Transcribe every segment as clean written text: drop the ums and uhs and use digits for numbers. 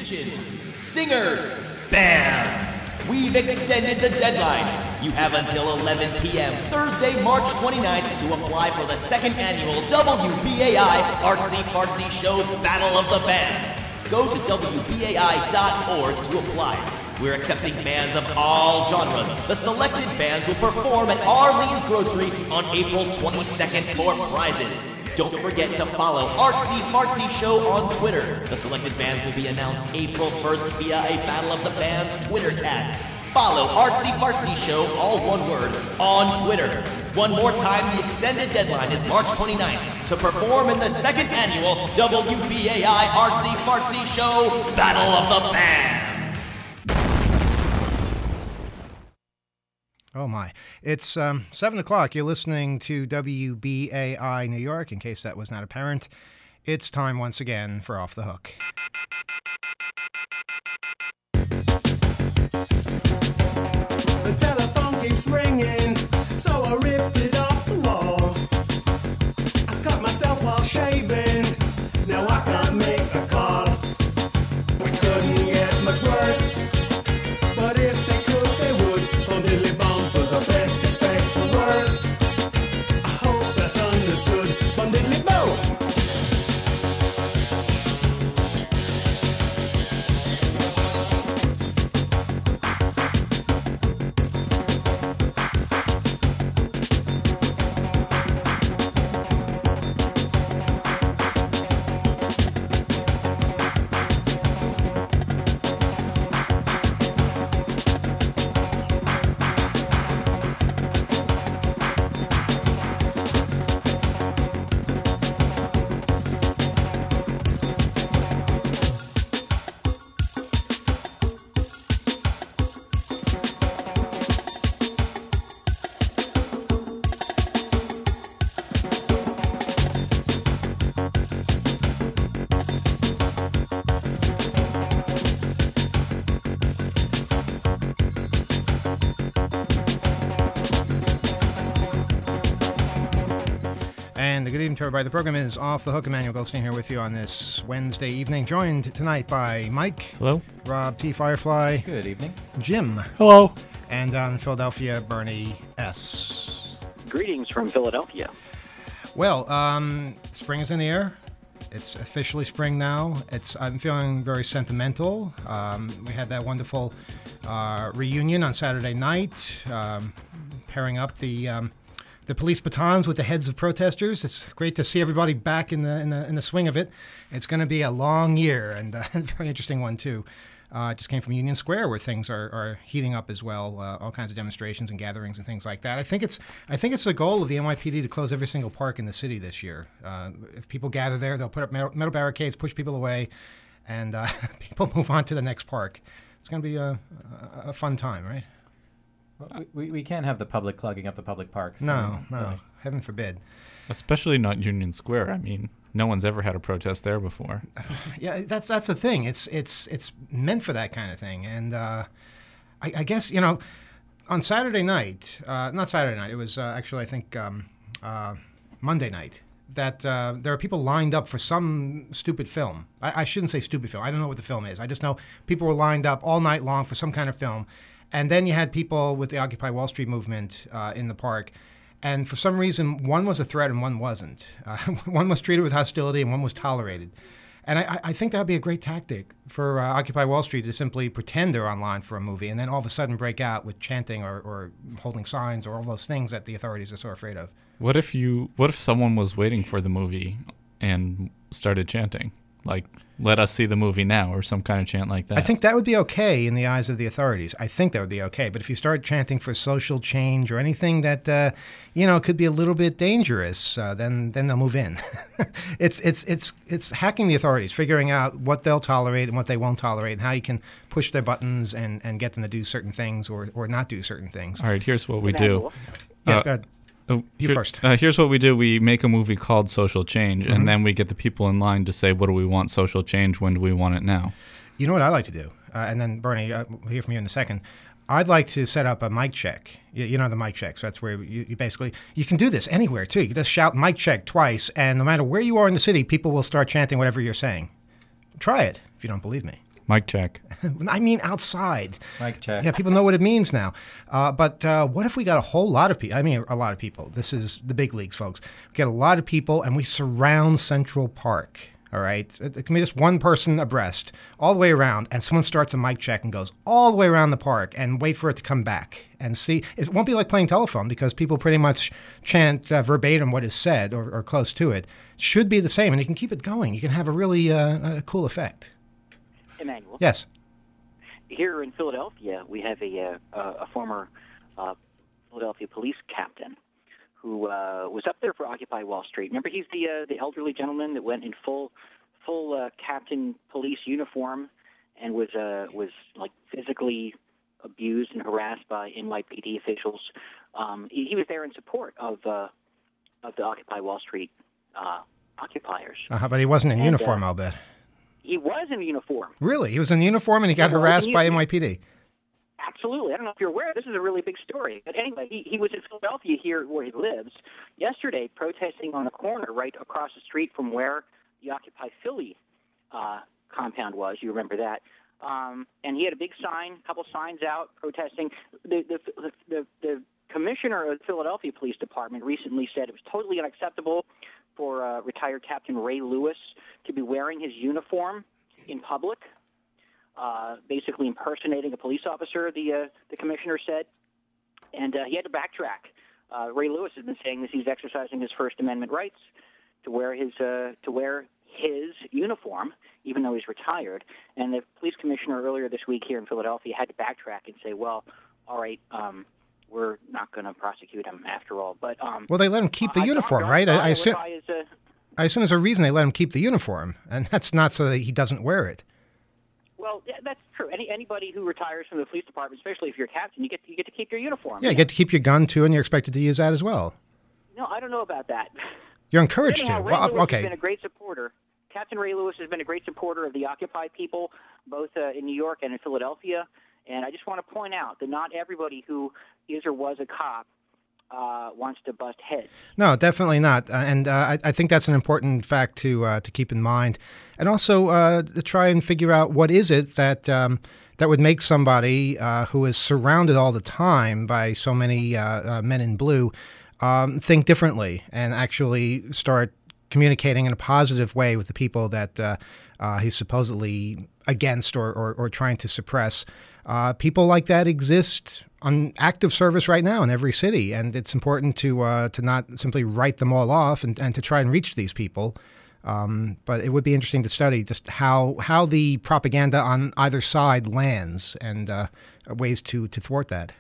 musicians, singers, bands. We've extended the deadline. You have until 11 p.m. Thursday, March 29th to apply for the second annual WBAI Artsy Fartsy Show Battle of the Bands. Go to WBAI.org to apply. We're accepting bands of all genres. The selected bands will perform at Arlene's Grocery on April 22nd for prizes. Don't forget to follow Artsy Fartsy Show on Twitter. The selected bands will be announced April 1st via a Battle of the Bands Twitter cast. Follow Artsy Fartsy Show, all one word, on Twitter. One more time, the extended deadline is March 29th to perform in the second annual WBAI Artsy Fartsy Show Battle of the Bands. Oh, my. It's 7 o'clock. You're listening to WBAI New York, in case that was not apparent. It's time once again for Off the Hook. The telephone keeps ringing, so I ripped it off the wall. I cut myself while shaving, now I can't make a call. We couldn't get much worse, but if they could, they would. Bum-diddly-bum, for the best, expect the worst. I hope that's understood. Bum-diddly-bum. And good evening to everybody. The program is Off the Hook. Emmanuel Goldstein here with you on this Wednesday evening, joined tonight by Mike. Hello. Rob T. Firefly. Good evening. Jim. Hello. And in Philadelphia, Bernie S. Greetings from Philadelphia. Well, spring is in the air. It's officially spring now. I'm feeling very sentimental. We had that wonderful reunion on Saturday night, pairing up the police batons with the heads of protesters. It's great to see everybody back in the swing of it. It's going to be a long year and a very interesting one too. It just came from Union Square, where things are heating up as well. All kinds of demonstrations and gatherings and things like that. I think it's the goal of the NYPD to close every single park in the city this year. If people gather there, they'll put up metal barricades, push people away, and people move on to the next park. It's going to be a fun time, right? Well, we can't have the public clogging up the public parks. No, really. heaven forbid. Especially not Union Square. I mean, no one's ever had a protest there before. Yeah, that's the thing. It's meant for that kind of thing. And I guess, on Saturday night, not Saturday night, it was actually, I think, Monday night, that there are people lined up for some stupid film. I shouldn't say stupid film. I don't know what the film is. I just know people were lined up all night long for some kind of film. And then you had people with the Occupy Wall Street movement in the park. And for some reason, one was a threat and one wasn't. One was treated with hostility and one was tolerated. And I think that would be a great tactic for Occupy Wall Street to simply pretend they're online for a movie and then all of a sudden break out with chanting or holding signs or all those things that the authorities are so afraid of. What if someone was waiting for the movie and started chanting? Like, let us see the movie now, or some kind of chant like that. I think that would be okay in the eyes of the authorities. I think that would be okay. But if you start chanting for social change or anything that, could be a little bit dangerous, then they'll move in. It's hacking the authorities, figuring out what they'll tolerate and what they won't tolerate, and how you can push their buttons and get them to do certain things or not do certain things. All right, here's what we do. Yes, go ahead. You first. Here's what we do. We make a movie called Social Change, and then we get the people in line to say, what do we want social change? When do we want it now? You know what I like to do? And then, Bernie, we'll hear from you in a second. I'd like to set up a mic check. You know the mic check. So that's where you basically, you can do this anywhere, too. You can just shout mic check twice, and no matter where you are in the city, people will start chanting whatever you're saying. Try it if you don't believe me. Mic check. I mean outside. Mic check. Yeah, people know what it means now. But what if we got a whole lot of people? I mean, a lot of people. This is the big leagues, folks. We get a lot of people, and we surround Central Park. All right? It can be just one person abreast, all the way around, and someone starts a mic check and goes all the way around the park and wait for it to come back and see. It won't be like playing telephone because people pretty much chant verbatim what is said or close to it. It should be the same, and you can keep it going. You can have a really cool effect. Emmanuel. Yes. Here in Philadelphia, we have a former Philadelphia police captain who was up there for Occupy Wall Street. Remember, he's the elderly gentleman that went in full captain police uniform and was like physically abused and harassed by NYPD officials. He was there in support of the Occupy Wall Street occupiers. But he wasn't in uniform, I'll bet. He was in uniform. Really? He was in uniform and he got harassed by NYPD? Absolutely. I don't know if you're aware. This is a really big story. But anyway, he was in Philadelphia here where he lives yesterday protesting on a corner right across the street from where the Occupy Philly compound was. You remember that. And he had a big sign, a couple signs out protesting. The commissioner of the Philadelphia Police Department recently said it was totally unacceptable for retired Captain Ray Lewis to be wearing his uniform in public, basically impersonating a police officer, the commissioner said. And he had to backtrack. Ray Lewis has been saying this. He's exercising his First Amendment rights to wear his uniform, even though he's retired. And the police commissioner earlier this week here in Philadelphia had to backtrack and say, well, all right, we're not going to prosecute him after all. But well, they let him keep the uniform, right? I assume there's a reason they let him keep the uniform, and that's not so that he doesn't wear it. Well, yeah, that's true. Anybody who retires from the police department, especially if you're a captain, you get to keep your uniform. Yeah, you get to keep your gun too, and you're expected to use that as well. No, I don't know about that. You're encouraged Anyhow, to. Ray Well, Lewis okay. has been a great supporter. Captain Ray Lewis has been a great supporter of the Occupy people, both in New York and in Philadelphia. And I just want to point out that not everybody who is or was a cop wants to bust heads. No, definitely not. I think that's an important fact to keep in mind. And also to try and figure out what is it that that would make somebody who is surrounded all the time by so many men in blue think differently and actually start communicating in a positive way with the people that he's supposedly against or trying to suppress. People like that exist on active service right now in every city, and it's important to not simply write them all off and to try and reach these people. But it would be interesting to study just how the propaganda on either side lands and ways to thwart that.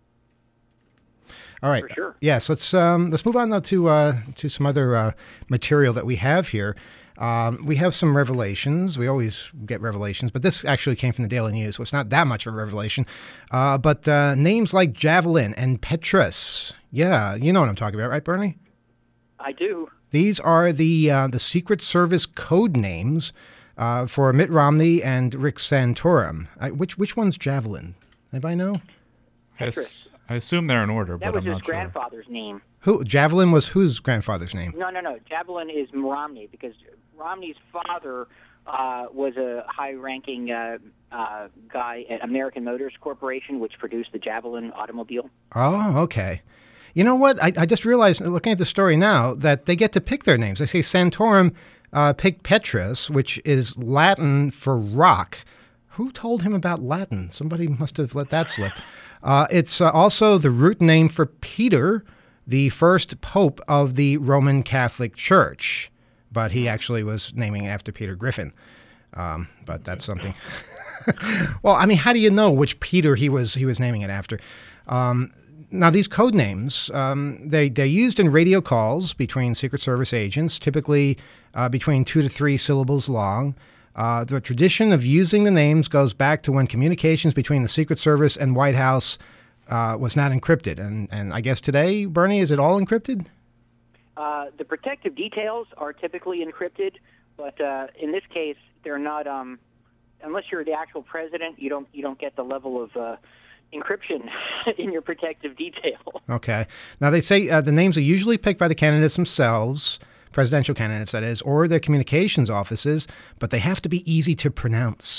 All right. For sure. Yes. Let's move on now to some other material that we have here. We have some revelations. We always get revelations, but this actually came from the Daily News, so it's not that much of a revelation. But names like Javelin and Petrus. Yeah, you know what I'm talking about, right, Bernie? I do. These are the Secret Service code names for Mitt Romney and Rick Santorum. Which one's Javelin? Anybody know? Petrus. I assume they're in order, That but was I'm his not sure. grandfather's name. Who Javelin was whose grandfather's name? No. Javelin is Romney because Romney's father was a high-ranking guy at American Motors Corporation, which produced the Javelin automobile. Oh, okay. You know what? I just realized, looking at the story now, that they get to pick their names. They say Santorum picked Petrus, which is Latin for rock. Who told him about Latin? Somebody must have let that slip. It's also the root name for Peter, the first pope of the Roman Catholic Church. But he actually was naming after Peter Griffin. But that's something. Well, I mean, how do you know which Peter he was naming it after? Now, these code names, they're used in radio calls between Secret Service agents, typically between 2 to 3 syllables long. The tradition of using the names goes back to when communications between the Secret Service and White House was not encrypted. And I guess today, Bernie, is it all encrypted? The protective details are typically encrypted, but in this case, they're not. Unless you're the actual president, you don't get the level of encryption in your protective detail. Okay. Now, they say the names are usually picked by the candidates themselves, presidential candidates, that is, or their communications offices, but they have to be easy to pronounce.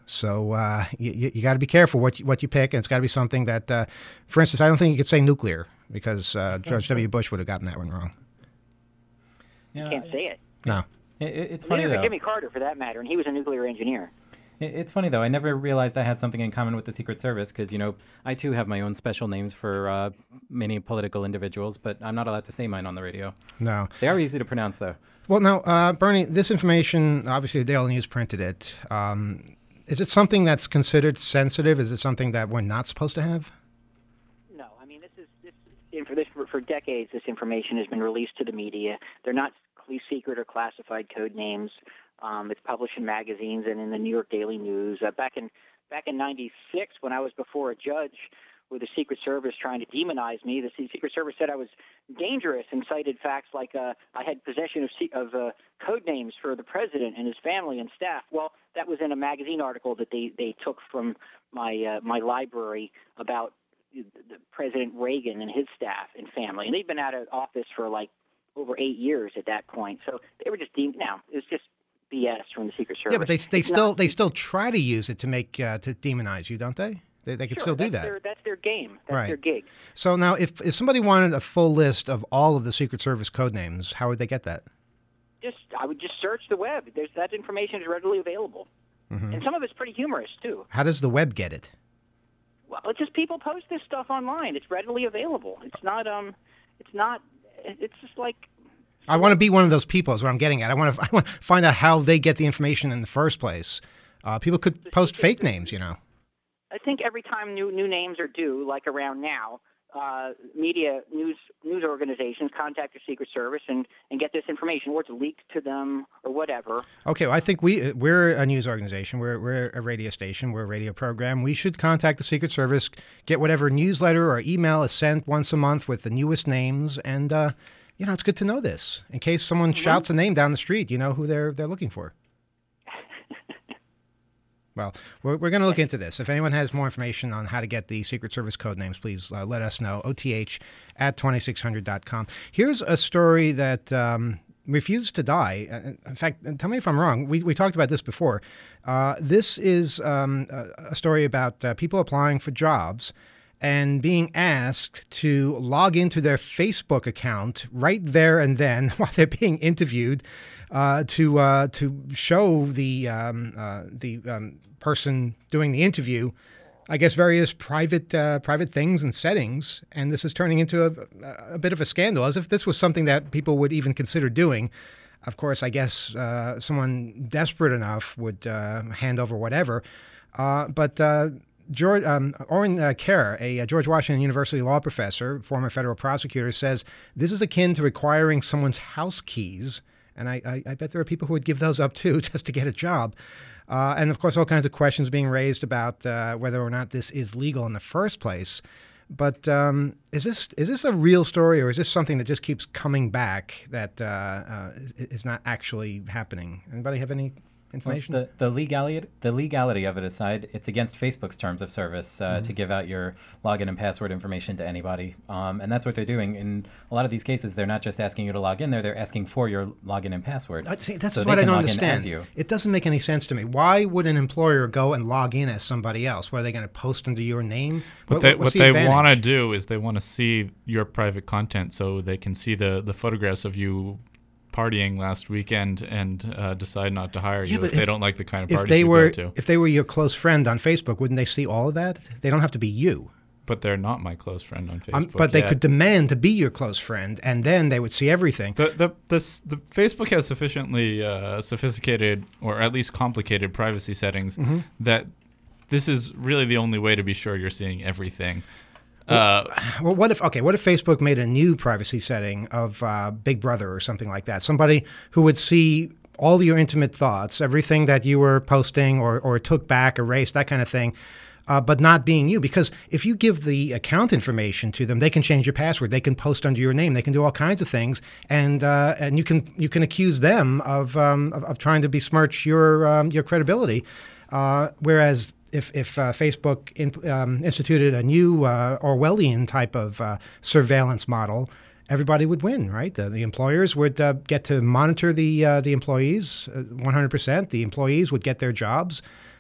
So you got to be careful what you pick, and it's got to be something that, for instance, I don't think you could say nuclear because George W. Bush would have gotten that one wrong. Yeah, Can't say it. No. It's funny Neither though. Jimmy Carter, for that matter, and he was a nuclear engineer. It's funny though. I never realized I had something in common with the Secret Service because I too have my own special names for many political individuals, but I'm not allowed to say mine on the radio. No. They are easy to pronounce though. Well, now, Bernie, this information, obviously the Daily News printed it. Is it something that's considered sensitive? Is it something that we're not supposed to have? No, I mean for decades. This information has been released to the media. They're not secret or classified code names. It's published in magazines and in the New York Daily News. Back in '96, when I was before a judge with the Secret Service trying to demonize me, the Secret Service said I was dangerous and cited facts like I had possession of code names for the president and his family and staff. Well, that was in a magazine article that they took from my library about President Reagan and his staff and family. And they'd been out of office for like over 8 years at that point. So they were just it was just BS from the Secret Service. Yeah, but they still try to use it to make to demonize you, don't they? They could still do that. That's their game. That's Right. their gig. So now, if somebody wanted a full list of all of the Secret Service code names, how would they get that? I would just search the web. That information is readily available, and some of it's pretty humorous too. How does the web get it? Well, it's just people post this stuff online. It's readily available. It's not. It's just like. I want to be one of those people is what I'm getting at. I want to find out how they get the information in the first place. People could post fake names, I think every time new names are due, like around now, media news organizations contact the Secret Service and get this information, or it's leaked to them or whatever. Okay, well, I think we're a news organization. We're a radio station. We're a radio program. We should contact the Secret Service, get whatever newsletter or email is sent once a month with the newest names, and it's good to know this in case someone shouts a name down the street. You know who they're looking for. Well, we're going to look into this. If anyone has more information on how to get the Secret Service code names, please let us know. OTH@2600.com. Here's a story that refuses to die. In fact, tell me if I'm wrong. We talked about this before. This is a story about people applying for jobs and being asked to log into their Facebook account right there and then while they're being interviewed to show the person doing the interview, I guess, various private things and settings. And this is turning into a bit of a scandal, as if this was something that people would even consider doing. Of course, I guess someone desperate enough would hand over whatever. But Orrin Kerr, a George Washington University law professor, former federal prosecutor, says this is akin to requiring someone's house keys. And I bet there are people who would give those up, too, just to get a job. And, of course, all kinds of questions being raised about whether or not this is legal in the first place. But is this a real story, or is this something that just keeps coming back that is not actually happening? Anybody have any information? Well, the legality of it aside, it's against Facebook's terms of service to give out your login and password information to anybody, and that's what they're doing. In a lot of these cases, they're not just asking you to log in there; they're asking for your login and password. See, that's so what I they can don't log in understand. as you. It doesn't make any sense to me. Why would an employer go and log in as somebody else? What, are they going to post under your name? What they want to do is they want to see your private content, so they can see the photographs of you partying last weekend and decide not to hire you if they don't like the kind of parties you go to. If they were your close friend on Facebook, wouldn't they see all of that? They don't have to be you. But they're not my close friend on Facebook. But they could demand to be your close friend, and then they would see everything. The Facebook has sufficiently sophisticated, or at least complicated, privacy settings that this is really the only way to be sure you're seeing everything. Well, what if Facebook made a new privacy setting of Big Brother or something like that? Somebody who would see all your intimate thoughts, everything that you were posting or took back, erased, that kind of thing, but not being you. Because if you give the account information to them, they can change your password. They can post under your name. They can do all kinds of things, and you can accuse them of trying to besmirch your credibility. Whereas if Facebook instituted a new Orwellian type of surveillance model, everybody would win, right? The employers would get to monitor the employees 100%. The employees would get their jobs,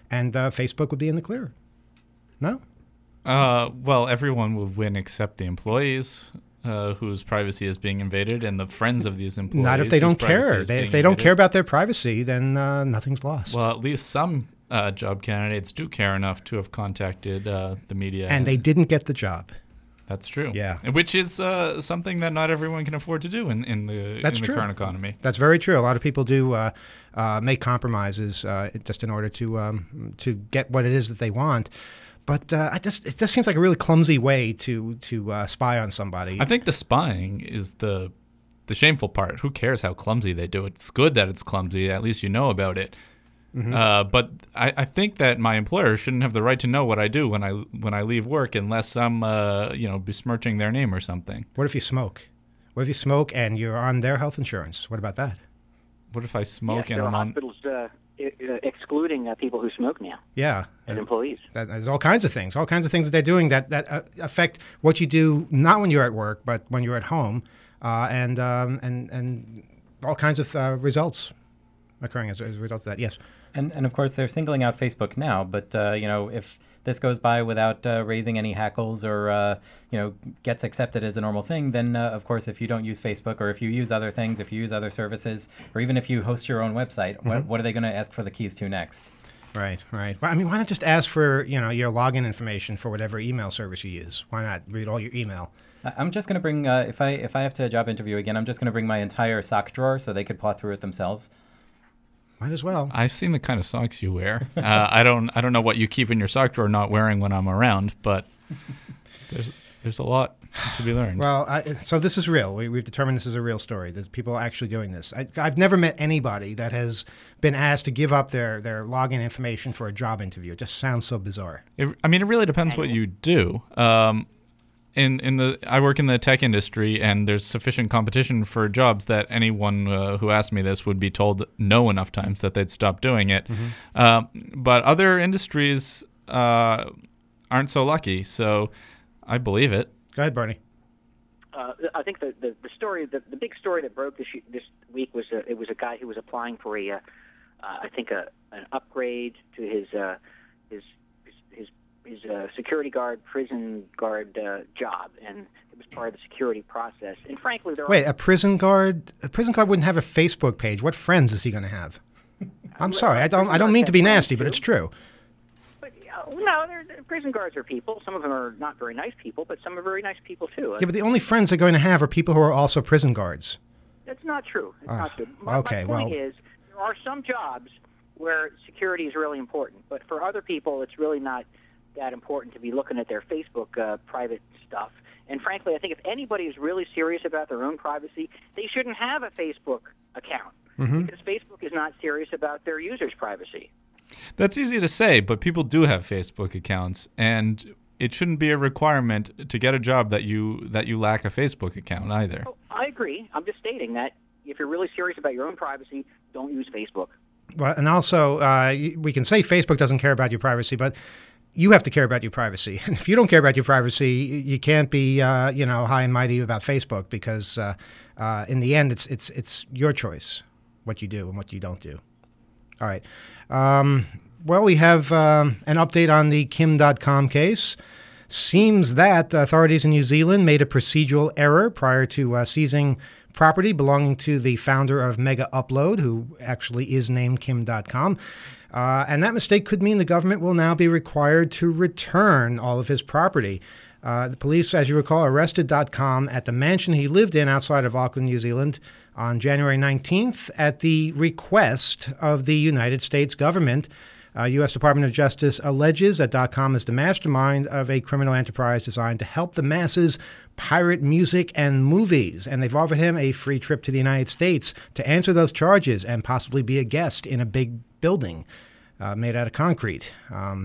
and Facebook would be in the clear. No? Well, everyone would win except the employees whose privacy is being invaded and the friends of these employees. Not if they don't care. If they don't care about their privacy, then nothing's lost. Well, at least some job candidates do care enough to have contacted the media. And they didn't get the job. That's true. Yeah. Which is something that not everyone can afford to do in the current economy. That's very true. A lot of people do make compromises just in order to get what it is that they want. But it just seems like a really clumsy way to spy on somebody. I think the spying is the shameful part. Who cares how clumsy they do it? It's good that it's clumsy. At least you know about it. Mm-hmm. But I think that my employer shouldn't have the right to know what I do when I leave work unless I'm besmirching their name or something. What if you smoke? What if you smoke and you're on their health insurance? What about that? What if I smoke and I'm on... hospitals excluding people who smoke now. Yeah. As employees. There's all kinds of things that they're doing that affect what you do, not when you're at work, but when you're at home, and all kinds of results occurring as a result of that. Yes. And of course, they're singling out Facebook now, but if this goes by without raising any hackles or gets accepted as a normal thing, then of course, if you don't use Facebook or if you use other things, if you use other services, or even if you host your own website, what are they going to ask for the keys to next? Right. Well, I mean, why not just ask for your login information for whatever email service you use? Why not read all your email? I'm just going to bring if I have to job interview again, I'm just going to bring my entire sock drawer so they could paw through it themselves. Might as well. I've seen the kind of socks you wear. I don't know what you keep in your sock drawer not wearing when I'm around, but there's a lot to be learned. Well, so this is real. We've determined this is a real story. There's people actually doing this. I've never met anybody that has been asked to give up their login information for a job interview. It just sounds so bizarre. It really depends what you do. I work in the tech industry, and there's sufficient competition for jobs that anyone who asked me this would be told no enough times that they'd stop doing it. Mm-hmm. But other industries aren't so lucky, so I believe it. Go ahead, Barney. I think the story, the big story that broke this week was it was a guy who was applying for an upgrade to his security guard, prison guard job, and it was part of the security process. And frankly, a prison guard wouldn't have a Facebook page. What friends is he going to have? I'm sorry, I don't mean to be nasty, but it's true. But no, prison guards are people. Some of them are not very nice people, but some are very nice people too. Yeah, but the only friends they're going to have are people who are also prison guards. That's not true. It's not true. My point is, there are some jobs where security is really important, but for other people, it's really not that important to be looking at their Facebook private stuff. And frankly, I think if anybody is really serious about their own privacy, they shouldn't have a Facebook account because Facebook is not serious about their users' privacy. That's easy to say, but people do have Facebook accounts, and it shouldn't be a requirement to get a job that you lack a Facebook account either. Oh, I agree. I'm just stating that if you're really serious about your own privacy, don't use Facebook. Well, and also, we can say Facebook doesn't care about your privacy, but you have to care about your privacy. And if you don't care about your privacy, you can't be, high and mighty about Facebook because in the end, it's your choice what you do and what you don't do. All right. Well, we have an update on the Kim.com case. Seems that authorities in New Zealand made a procedural error prior to seizing property belonging to the founder of Mega Upload, who actually is named Kim.com. And that mistake could mean the government will now be required to return all of his property. The police, as you recall, arrested .com at the mansion he lived in outside of Auckland, New Zealand on January 19th at the request of the United States government. U.S. Department of Justice alleges that .com is the mastermind of a criminal enterprise designed to help the masses pirate music and movies. And they've offered him a free trip to the United States to answer those charges and possibly be a guest in a big building made out of concrete. I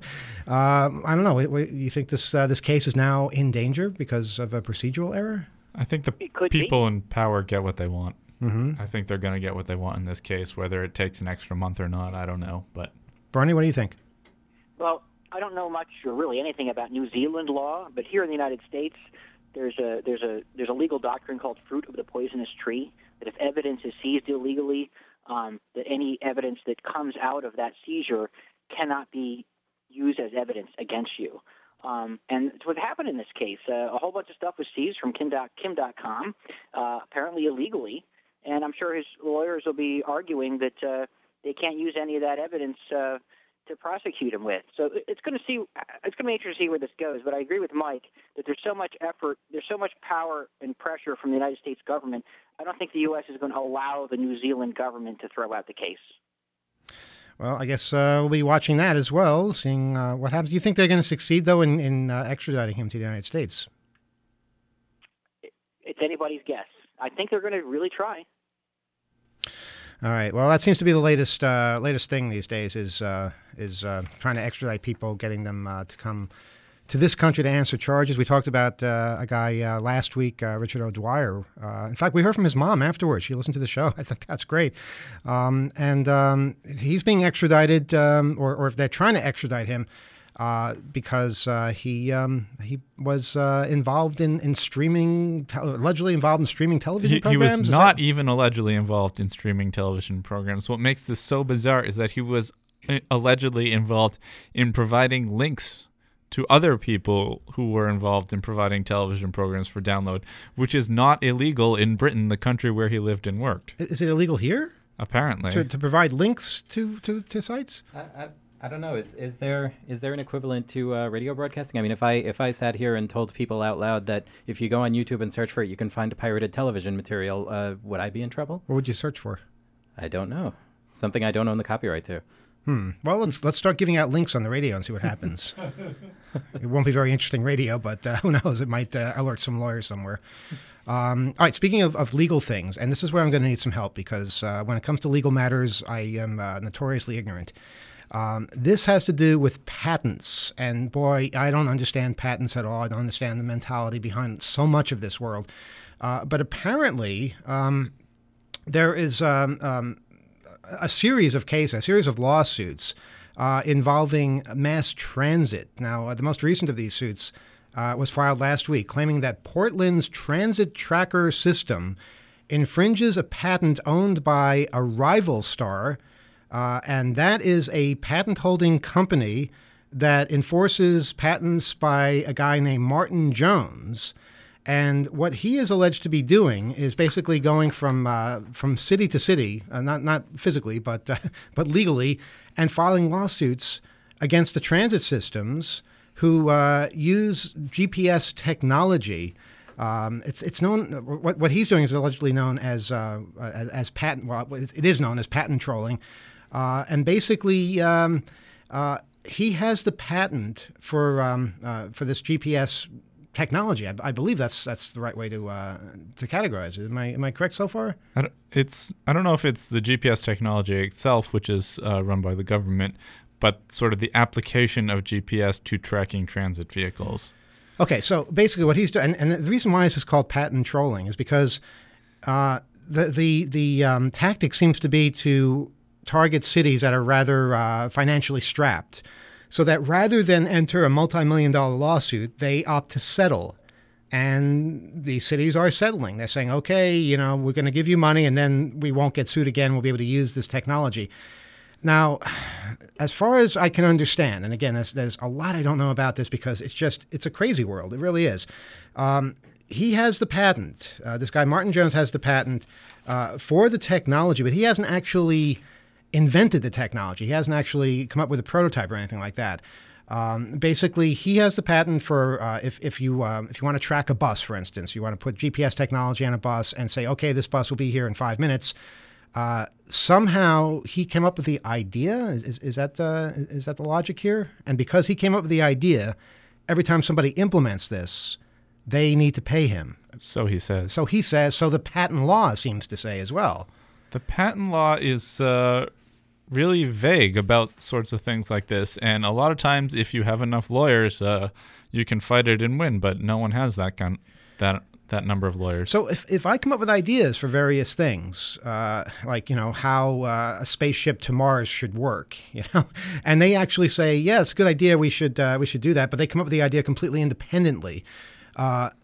don't know. You think this case is now in danger because of a procedural error? I think the people in power get what they want. Mm-hmm. I think they're going to get what they want in this case, whether it takes an extra month or not. I don't know. But Barney, what do you think? Well, I don't know much or really anything about New Zealand law, but here in the United States, there's a legal doctrine called fruit of the poisonous tree, that if evidence is seized illegally, that any evidence that comes out of that seizure cannot be used as evidence against you. And it's what happened in this case. A whole bunch of stuff was seized from Kim.com, apparently illegally, and I'm sure his lawyers will be arguing that they can't use any of that evidence to prosecute him with. So it's going to be interesting to see where this goes. But I agree with Mike that there's so much effort, there's so much power and pressure from the United States government. I don't think the U.S. is going to allow the New Zealand government to throw out the case. Well, I guess we'll be watching that as well, seeing what happens. Do you think they're going to succeed, though, in extraditing him to the United States? It's anybody's guess. I think they're going to really try. All right. Well, that seems to be the latest thing these days is trying to extradite people, getting them to come to this country to answer charges. We talked about a guy last week, Richard O'Dwyer. In fact, we heard from his mom afterwards. She listened to the show. I think that's great. And he's being extradited, or they're trying to extradite him because he was involved in streaming, allegedly involved in streaming television programs. He was not even allegedly involved in streaming television programs. What makes this so bizarre is that he was allegedly involved in providing links to other people who were involved in providing television programs for download, which is not illegal in Britain, the country where he lived and worked. Is it illegal here? Apparently. To provide links to sites? I don't know. Is there an equivalent to radio broadcasting? I mean, if I sat here and told people out loud that if you go on YouTube and search for it, you can find pirated television material, would I be in trouble? What would you search for? I don't know. Something I don't own the copyright to. Well, let's start giving out links on the radio and see what happens. It won't be very interesting radio, but who knows? It might alert some lawyers somewhere. All right, speaking of legal things, and this is where I'm going to need some help because when it comes to legal matters, I am notoriously ignorant. This has to do with patents, and boy, I don't understand patents at all. I don't understand the mentality behind so much of this world. But apparently, there is a series of cases, a series of lawsuits involving mass transit. Now, the most recent of these suits was filed last week, claiming that Portland's transit tracker system infringes a patent owned by Arrival Star, and that is a patent-holding company that enforces patents by a guy named Martin Jones. And what he is alleged to be doing is basically going from city to city, not physically, but legally, and filing lawsuits against the transit systems who use GPS technology. It's known. What he's doing is allegedly known as patent. Well, it is known as patent trolling, and basically he has the patent for this GPS technology. I believe that's the right way to categorize it. Am I correct so far? I don't know if it's the GPS technology itself, which is run by the government, but sort of the application of GPS to tracking transit vehicles. Okay, so basically what he's doing, and the reason why this is called patent trolling is because the tactic seems to be to target cities that are rather financially strapped. So that rather than enter a multi-million-dollar lawsuit, they opt to settle. And the cities are settling. They're saying, okay, we're going to give you money and then we won't get sued again. We'll be able to use this technology. Now, as far as I can understand, and again, there's a lot I don't know about this because it's a crazy world. It really is. He has the patent. This guy, Martin Jones, has the patent for the technology, but he hasn't actually invented the technology. He hasn't actually come up with a prototype or anything like that. Basically, he has the patent for if you want to track a bus, for instance, you want to put GPS technology on a bus and say, okay, this bus will be here in 5 minutes. Somehow he came up with the idea. Is that the logic here? And because he came up with the idea, every time somebody implements this, they need to pay him. So he says. So the patent law seems to say as well. The patent law is really vague about sorts of things like this, and a lot of times if you have enough lawyers, you can fight it and win, but no one has that number of lawyers. So if I come up with ideas for various things, like how a spaceship to Mars should work, and they actually say, yeah, it's a good idea, we should do that, but they come up with the idea completely independently,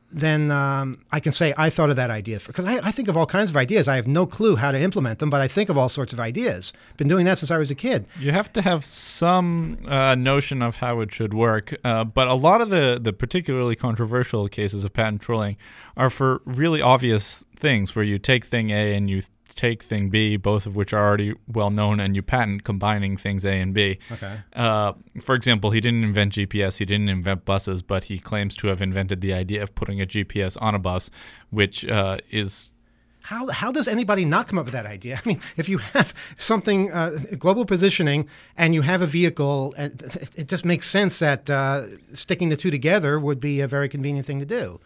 then I can say I thought of that idea. Because I think of all kinds of ideas. I have no clue how to implement them, but I think of all sorts of ideas. Been doing that since I was a kid. You have to have some notion of how it should work. But a lot of the particularly controversial cases of patent trolling are for really obvious things where you take thing A and you take thing B, both of which are already well known, and you patent combining things A and B. Okay. For example, he didn't invent GPS, he didn't invent buses, but he claims to have invented the idea of putting a GPS on a bus, which is... How does anybody not come up with that idea? I mean, if you have something, global positioning, and you have a vehicle, it just makes sense that sticking the two together would be a very convenient thing to do.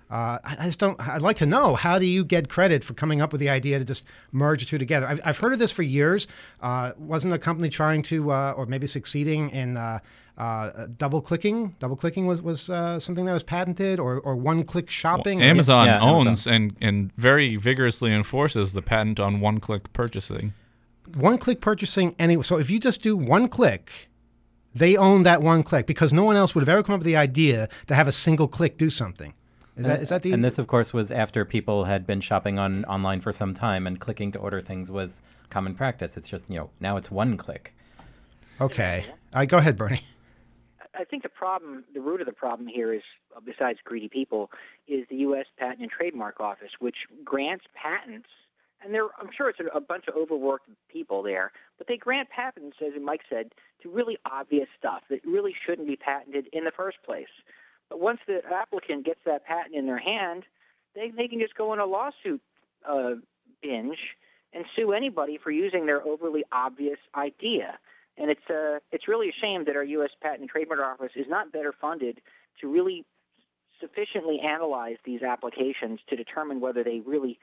I'd like to know, how do you get credit for coming up with the idea to just merge the two together? I've heard of this for years. Wasn't a company trying to, or maybe succeeding in double clicking? Double clicking was something that was patented, or one-click shopping? Well, Amazon owns and very vigorously enforces the patent on one-click purchasing. One-click purchasing, anyway. So if you just do one click, they own that one click, because no one else would have ever come up with the idea to have a single click do something. Is that the... And this, of course, was after people had been shopping online for some time, and clicking to order things was common practice. It's just, now it's one click. Okay. Go ahead, Bernie. I think the root of the problem here is, besides greedy people, is the U.S. Patent and Trademark Office, which grants patents, and I'm sure it's a bunch of overworked people there, but they grant patents, as Mike said, to really obvious stuff that really shouldn't be patented in the first place. But once the applicant gets that patent in their hand, they can just go on a lawsuit binge and sue anybody for using their overly obvious idea. And it's really a shame that our U.S. Patent and Trademark Office is not better funded to really sufficiently analyze these applications to determine whether these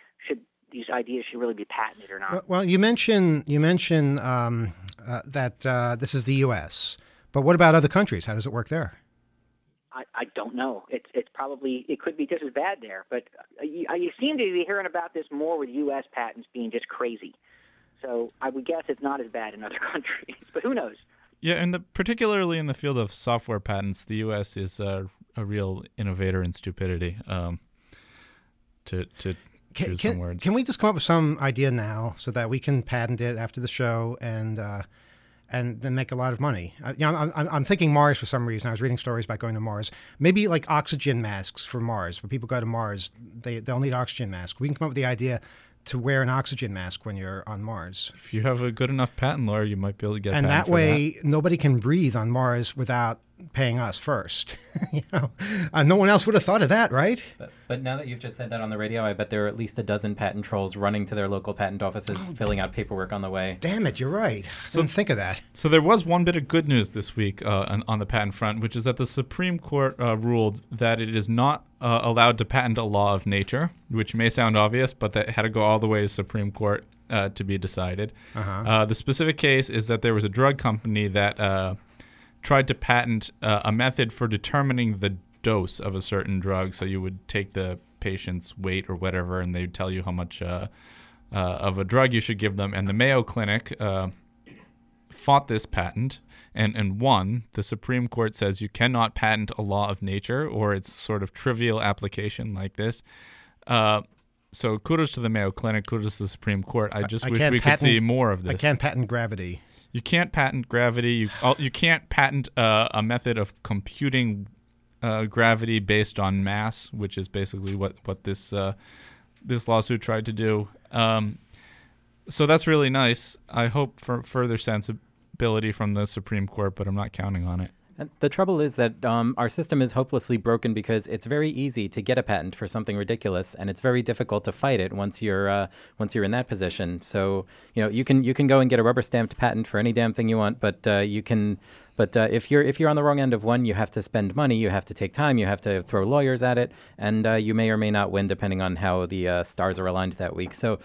ideas should really be patented or not. Well, you mentioned that this is the U.S., but what about other countries? How does it work there? I don't know. It could be just as bad there, but you seem to be hearing about this more with U.S. patents being just crazy. So I would guess it's not as bad in other countries, but who knows? Yeah, and particularly in the field of software patents, the U.S. is a real innovator in stupidity. To choose some words. Can we just come up with some idea now so that we can patent it after the show and then make a lot of money? I'm thinking Mars for some reason. I was reading stories about going to Mars. Maybe like oxygen masks for Mars. When people go to Mars, they'll need oxygen masks. We can come up with the idea to wear an oxygen mask when you're on Mars. If you have a good enough patent lawyer, you might be able to get and that way nobody can breathe on Mars without paying us first. No one else would have thought of that, right? But now that you've just said that on the radio, I bet there are at least a dozen patent trolls running to their local patent offices, filling out paperwork on the way. Damn it, you're right. I didn't think of that. So there was one bit of good news this week on the patent front, which is that the Supreme Court ruled that it is not allowed to patent a law of nature, which may sound obvious, but that had to go all the way to Supreme Court to be decided. The specific case is that there was a drug company that tried to patent a method for determining the dose of a certain drug. So you would take the patient's weight or whatever, and they'd tell you how much of a drug you should give them. And the Mayo Clinic fought this patent and won. The Supreme Court says you cannot patent a law of nature or its sort of trivial application like this. So kudos to the Mayo Clinic, kudos to the Supreme Court. I just wish we could see more of this. I can't patent gravity. You can't patent gravity. You can't patent a method of computing gravity based on mass, which is basically what this lawsuit tried to do. So that's really nice. I hope for further sensibility from the Supreme Court, but I'm not counting on it. And the trouble is that our system is hopelessly broken because it's very easy to get a patent for something ridiculous, and it's very difficult to fight it once you're in that position. So you can go and get a rubber stamped patent for any damn thing you want, but if you're on the wrong end of one, you have to spend money, you have to take time, you have to throw lawyers at it, and you may or may not win depending on how the stars are aligned that week. So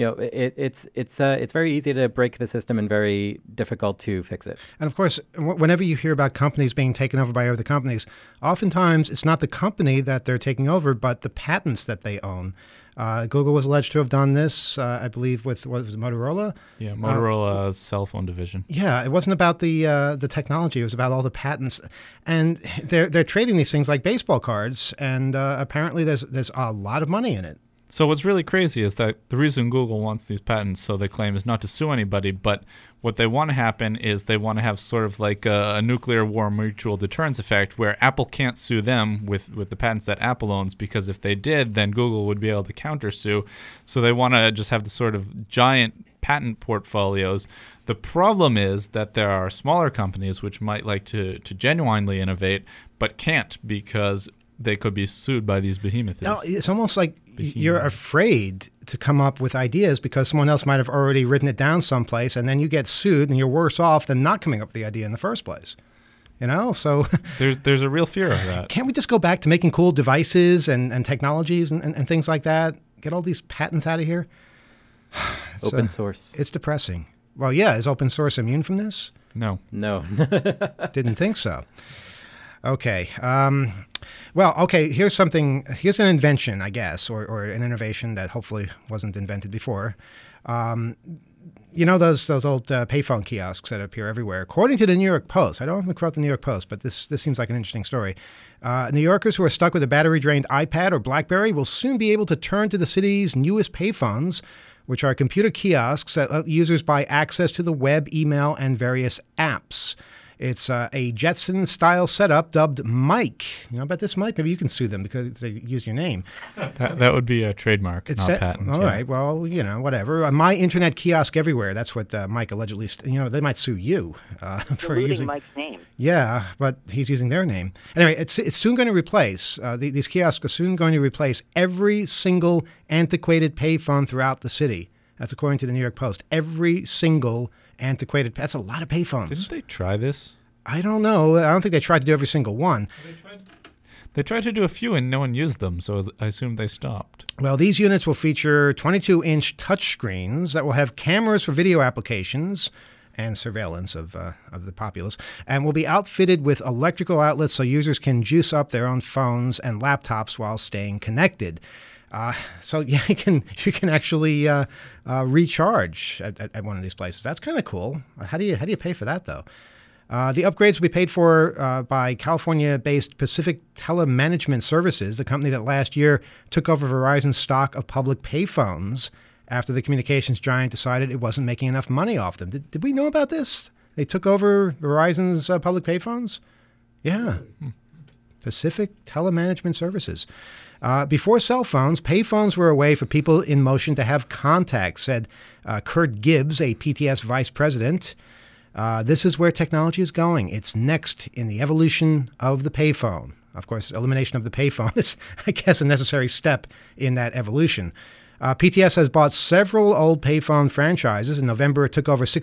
it's very easy to break the system and very difficult to fix it. And of course, whenever you hear about companies being taken over by other companies, oftentimes it's not the company that they're taking over, but the patents that they own. Google was alleged to have done this, I believe, with what was it, Motorola? Yeah, Motorola's cell phone division. Yeah, it wasn't about the technology; it was about all the patents, and they're trading these things like baseball cards, and apparently there's a lot of money in it. So what's really crazy is that the reason Google wants these patents, so they claim, is not to sue anybody, but what they want to happen is they want to have sort of like a nuclear war mutual deterrence effect where Apple can't sue them with the patents that Apple owns, because if they did, then Google would be able to countersue. So they want to just have the sort of giant patent portfolios. The problem is that there are smaller companies which might like to genuinely innovate, but can't because they could be sued by these behemoths. No, it's almost like you're afraid to come up with ideas because someone else might have already written it down someplace, and then you get sued and you're worse off than not coming up with the idea in the first place. So there's a real fear of that. Can't we just go back to making cool devices and technologies and things like that? Get all these patents out of here? Open source. It's depressing. Well, yeah, is open source immune from this? No. Didn't think so. Okay. Here's an invention, I guess, or an innovation that hopefully wasn't invented before. Those old payphone kiosks that appear everywhere. According to the New York Post, I don't want to quote the New York Post, but this seems like an interesting story. New Yorkers who are stuck with a battery-drained iPad or BlackBerry will soon be able to turn to the city's newest payphones, which are computer kiosks that let users buy access to the web, email, and various apps. It's a Jetson-style setup dubbed Mike. About this, Mike? Maybe you can sue them because they use your name. That would be a trademark, not patent. All right. Well, whatever. My internet kiosk everywhere. That's what Mike allegedly. They might sue you for using Mike's name. Yeah, but he's using their name. Anyway, it's soon going to replace these kiosks are soon going to replace every single antiquated payphone throughout the city. That's according to the New York Post. Every single antiquated. That's a lot of payphones. Didn't they try this? I don't know. I don't think they tried to do every single one. They tried to do a few and no one used them, so I assume they stopped. Well, these units will feature 22-inch touchscreens that will have cameras for video applications and surveillance of the populace, and will be outfitted with electrical outlets so users can juice up their own phones and laptops while staying connected. So yeah, you can actually recharge at one of these places. That's kind of cool. How do you pay for that though? The upgrades will be paid for by California-based Pacific Telemanagement Services, the company that last year took over Verizon's stock of public payphones after the communications giant decided it wasn't making enough money off them. Did we know about this? They took over Verizon's public payphones? Yeah. Pacific Telemanagement Services. Before cell phones, payphones were a way for people in motion to have contact, said Kurt Gibbs, a PTS vice president. This is where technology is going. It's next in the evolution of the payphone. Of course, elimination of the payphone is, I guess, a necessary step in that evolution. PTS has bought several old payphone franchises. In November, it took over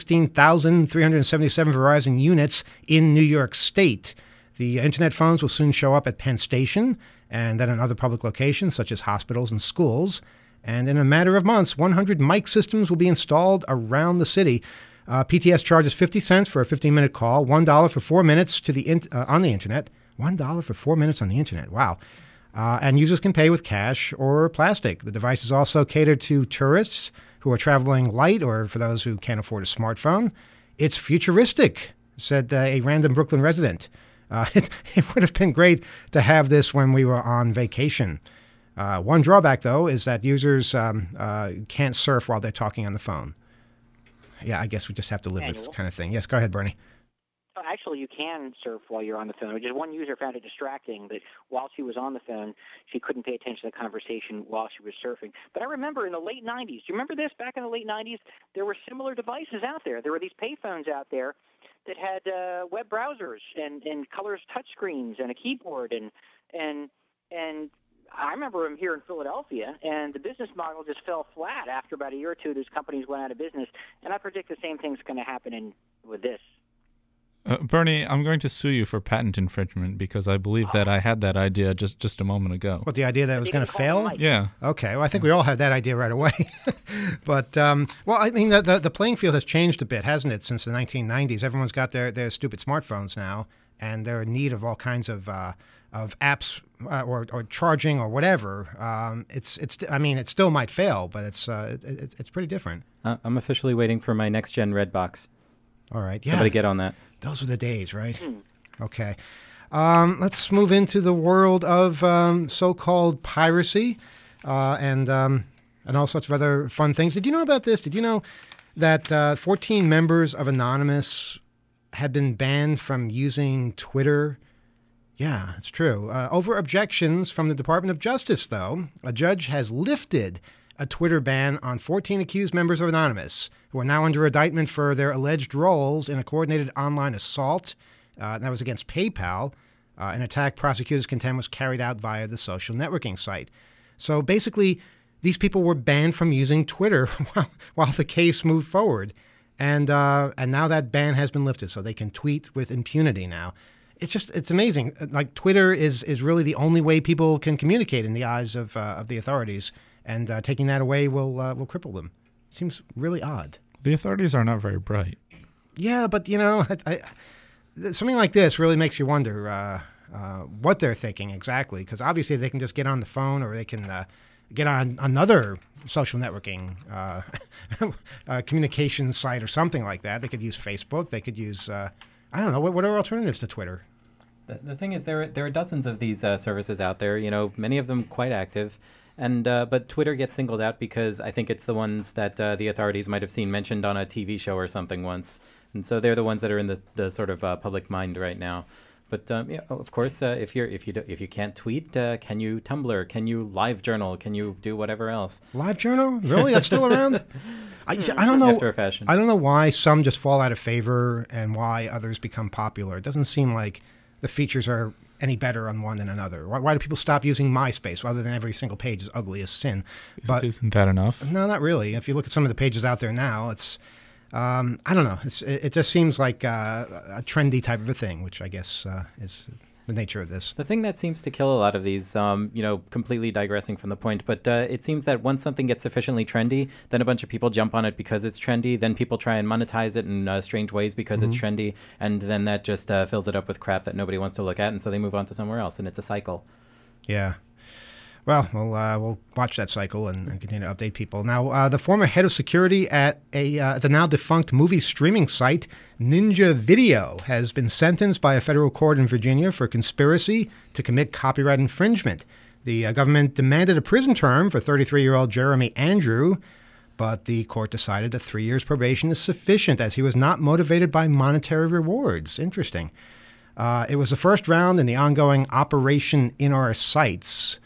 16,377 Verizon units in New York State. The internet phones will soon show up at Penn Station and then in other public locations such as hospitals and schools. And in a matter of months, 100 mic systems will be installed around the city. PTS charges 50 cents for a 15-minute call, $1 for 4 minutes on the internet. $1 for 4 minutes on the internet. Wow. And users can pay with cash or plastic. The device is also catered to tourists who are traveling light or for those who can't afford a smartphone. It's futuristic, said a random Brooklyn resident. It would have been great to have this when we were on vacation. One drawback, though, is that users can't surf while they're talking on the phone. Yeah, I guess we just have to live with this kind of thing. Yes, go ahead, Bernie. Actually, you can surf while you're on the phone. Just one user found it distracting that while she was on the phone, she couldn't pay attention to the conversation while she was surfing. But I remember in the late 90s, do you remember this? Back in the late 90s, there were similar devices out there. There were these payphones out there that had web browsers and colors touchscreens and a keyboard and I remember them here in Philadelphia, and the business model just fell flat after about a year or two. Those companies went out of business, and I predict the same thing's going to happen with this. Bernie, I'm going to sue you for patent infringement because I believe that I had that idea just a moment ago. What, the idea that it was going to fail? Yeah. Okay, well, I think we all had that idea right away. But, well, I mean, the playing field has changed a bit, hasn't it, since the 1990s? Everyone's got their stupid smartphones now, and they're in need of all kinds of apps or charging or whatever. It still might fail, but it's pretty different. I'm officially waiting for my next gen Redbox. All right, yeah. Somebody get on that. Those were the days, right? Okay. Let's move into the world of so-called piracy and all sorts of other fun things. Did you know about this? Did you know that 14 members of Anonymous had been banned from using Twitter? Yeah, it's true. Over objections from the Department of Justice, though, a judge has lifted a Twitter ban on 14 accused members of Anonymous, who are now under indictment for their alleged roles in a coordinated online assault. That was against PayPal, an attack prosecutors contend was carried out via the social networking site. So basically, these people were banned from using Twitter while the case moved forward. And now that ban has been lifted, so they can tweet with impunity now. It's amazing. Like, Twitter is really the only way people can communicate in the eyes of the authorities, and taking that away will cripple them. Seems really odd. The authorities are not very bright. Yeah, but something like this really makes you wonder what they're thinking exactly, because obviously they can just get on the phone, or they can get on another social networking communication site or something like that. They could use Facebook. They could use I don't know, what are alternatives to Twitter? The thing is, there are dozens of these services out there. Many of them quite active, and but Twitter gets singled out because I think it's the ones that the authorities might have seen mentioned on a TV show or something once, and so they're the ones that are in the sort of public mind right now. But of course, if you can't tweet, can you Tumblr? Can you LiveJournal? Can you do whatever else? LiveJournal? Really? That's still around? I don't know. After a fashion. I don't know why some just fall out of favor and why others become popular. It doesn't seem like the features are any better on one than another. Why do people stop using MySpace rather than every single page is ugly as sin? Isn't that enough? No, not really. If you look at some of the pages out there now, it's I don't know. It just seems like a trendy type of a thing, which I guess is the nature of this. The thing that seems to kill a lot of these, completely digressing from the point, but it seems that once something gets sufficiently trendy, then a bunch of people jump on it because it's trendy. Then people try and monetize it in strange ways because it's trendy, and then that just fills it up with crap that nobody wants to look at, and so they move on to somewhere else, and it's a cycle. Yeah. Well, we'll watch that cycle and continue to update people. Now, the former head of security at the now defunct movie streaming site Ninja Video has been sentenced by a federal court in Virginia for conspiracy to commit copyright infringement. The government demanded a prison term for 33-year-old Jeremy Andrew, but the court decided that 3 years probation is sufficient as he was not motivated by monetary rewards. Interesting. It was the first round in the ongoing Operation In Our Sights,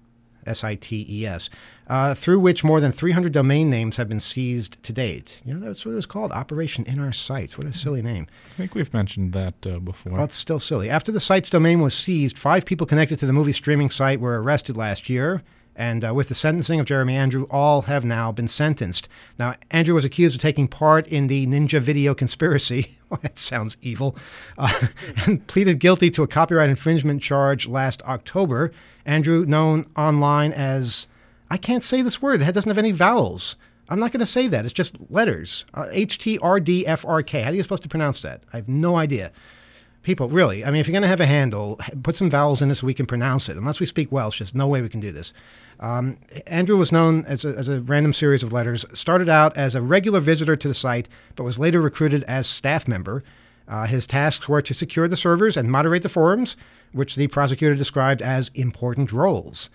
SITES, through which more than 300 domain names have been seized to date. That's what it was called, Operation In Our Sights. What a silly name. I think we've mentioned that before. Well, it's still silly. After the site's domain was seized, 5 people connected to the movie streaming site were arrested last year, and with the sentencing of Jeremy Andrew, all have now been sentenced. Now, Andrew was accused of taking part in the Ninja Video conspiracy. Well, that sounds evil. And pleaded guilty to a copyright infringement charge last October. Andrew, known online as, I can't say this word, it doesn't have any vowels. I'm not going to say that. It's just letters. HTRDFRK. How are you supposed to pronounce that? I have no idea. People, really, if you're going to have a handle, put some vowels in it so we can pronounce it. Unless we speak Welsh, there's no way we can do this. Andrew was known as a random series of letters, started out as a regular visitor to the site, but was later recruited as staff member. His tasks were to secure the servers and moderate the forums, which the prosecutor described as important roles.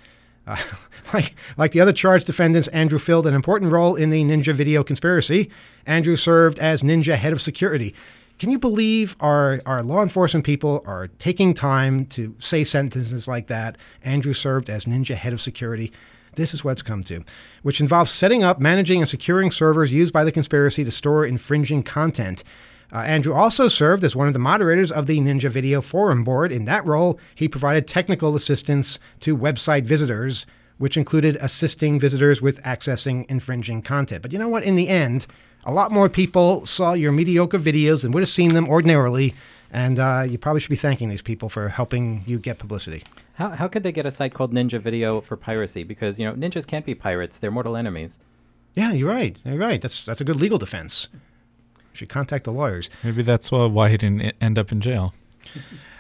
Like the other charged defendants, Andrew filled an important role in the Ninja Video conspiracy. Andrew served as Ninja head of security. Can you believe our law enforcement people are taking time to say sentences like that? Andrew served as Ninja head of security. This is what it's come to, which involves setting up, managing, and securing servers used by the conspiracy to store infringing content. Andrew also served as one of the moderators of the Ninja Video Forum Board. In that role, he provided technical assistance to website visitors, which included assisting visitors with accessing infringing content. But you know what? In the end, a lot more people saw your mediocre videos than would have seen them ordinarily, and you probably should be thanking these people for helping you get publicity. How could they get a site called Ninja Video for piracy? Because, ninjas can't be pirates. They're mortal enemies. Yeah, you're right. You're right. That's a good legal defense. You should contact the lawyers. Maybe that's why he didn't end up in jail.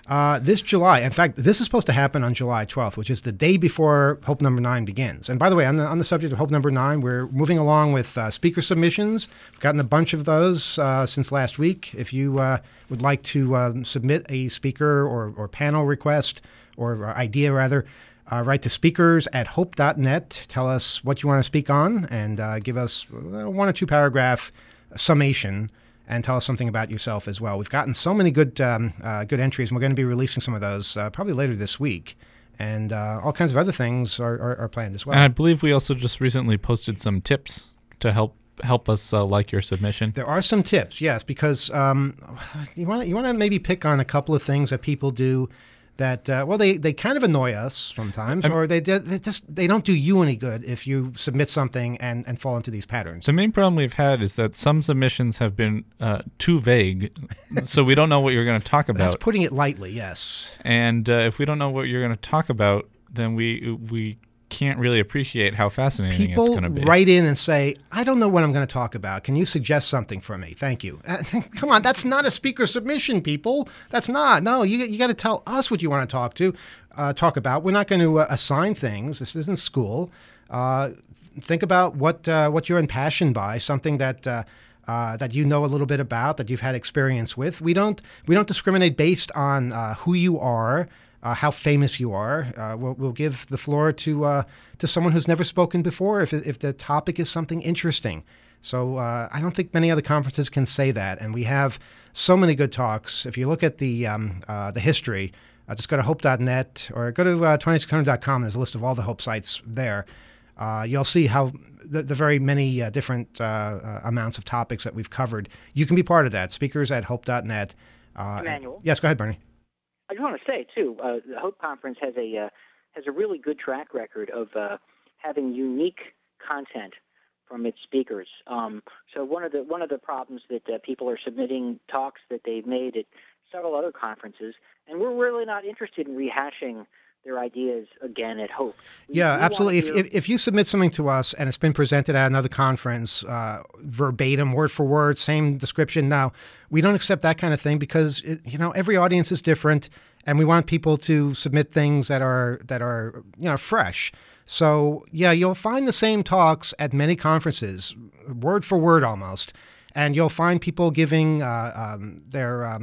This July, in fact, this is supposed to happen on July 12th, which is the day before Hope Number 9 begins. And by the way, on the subject of Hope Number 9, we're moving along with speaker submissions. We've gotten a bunch of those since last week. If you would like to submit a speaker or panel request or idea, rather, write to speakers@hope.net. Tell us what you want to speak on and give us 1 or 2 paragraph summation and tell us something about yourself as well. We've gotten so many good entries, and we're going to be releasing some of those probably later this week. And all kinds of other things are planned as well. And I believe we also just recently posted some tips to help us like your submission. There are some tips, yes, because you want to maybe pick on a couple of things that people do that they kind of annoy us sometimes, or they don't do you any good if you submit something and fall into these patterns. The main problem we've had is that some submissions have been too vague, so we don't know what you're going to talk about. That's putting it lightly, yes. And if we don't know what you're going to talk about, then we can't really appreciate how fascinating it's going to be. People write in and say, I don't know what I'm going to talk about. Can you suggest something for me? Thank you. Come on, that's not a speaker submission, people. That's not. No, you got to tell us what you want to talk about. We're not going to assign things. This isn't school. Think about what you're impassioned by, something that you know a little bit about, that you've had experience with. We don't discriminate based on who you are. How famous you are. We'll give the floor to someone who's never spoken before if the topic is something interesting. So I don't think many other conferences can say that. And we have so many good talks. If you look at the history, just go to hope.net or go to 2600.com. There's a list of all the Hope sites there. You'll see how the very many different amounts of topics that we've covered. You can be part of that. Speakers@hope.net. Emmanuel? Yes, go ahead, Bernie. I just want to say, too, the Hope Conference has a really good track record of having unique content from its speakers. So one of the problems that people are submitting talks that they've made at several other conferences, and we're really not interested in rehashing their ideas again at Hope. We absolutely. If you submit something to us and it's been presented at another conference, verbatim, word for word, same description, now we don't accept that kind of thing because every audience is different, and we want people to submit things that are fresh. So you'll find the same talks at many conferences, word for word almost, and you'll find people giving their.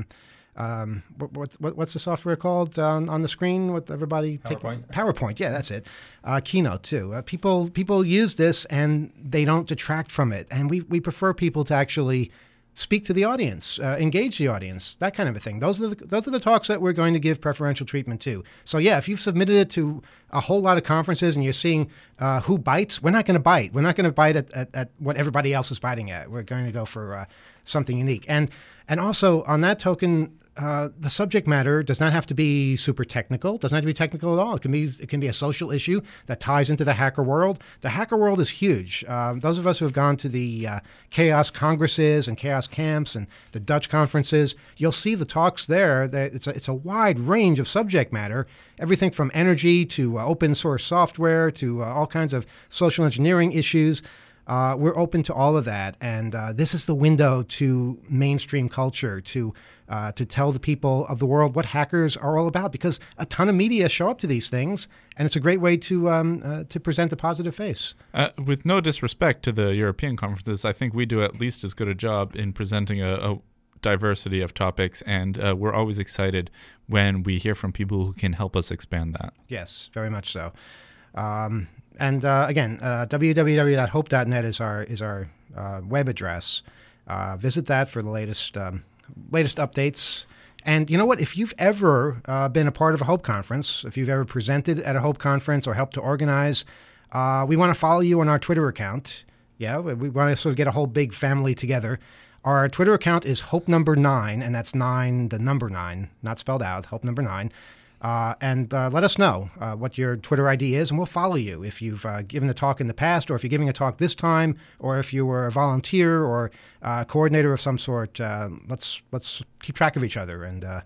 What's the software called on the screen with everybody? PowerPoint. Yeah, that's it. Keynote too. People use this and they don't detract from it, and we prefer people to actually speak to the audience, engage the audience, that kind of a thing. Those are the talks that we're going to give preferential treatment to. So if you've submitted it to a whole lot of conferences and you're seeing who bites, we're not going to bite. We're not going to bite at what everybody else is biting at. We're going to go for something unique. And also on that token, the subject matter does not have to be super technical. Doesn't have to be technical at all. It can be a social issue that ties into the hacker world. The hacker world is huge. Those of us who have gone to the Chaos Congresses and Chaos Camps and the Dutch conferences, you'll see the talks there. It's a wide range of subject matter, everything from energy to open source software to all kinds of social engineering issues. We're open to all of that, and this is the window to mainstream culture, to tell the people of the world what hackers are all about, because a ton of media show up to these things, and it's a great way to present a positive face. With no disrespect to the European conferences, I think we do at least as good a job in presenting a diversity of topics, and we're always excited when we hear from people who can help us expand that. Yes, very much so. And again, www.hope.net is our web address. Visit that for the latest updates. And you know what? If you've ever been a part of a Hope conference, if you've ever presented at a Hope conference or helped to organize, we want to follow you on our Twitter account. Yeah, we want to sort of get a whole big family together. Our Twitter account is Hope Number 9, and that's 9, the number 9, not spelled out, Hope Number 9. And let us know what your Twitter ID is, and we'll follow you. If you've given a talk in the past, or if you're giving a talk this time, or if you were a volunteer or a coordinator of some sort, let's keep track of each other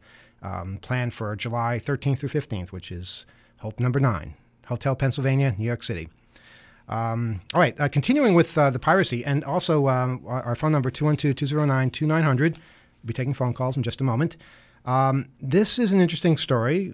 and plan for July 13th through 15th, which is Hope Number 9, Hotel Pennsylvania, New York City. All right, continuing with the piracy, and also our phone number, 212-209-2900. We'll be taking phone calls in just a moment. This is an interesting story.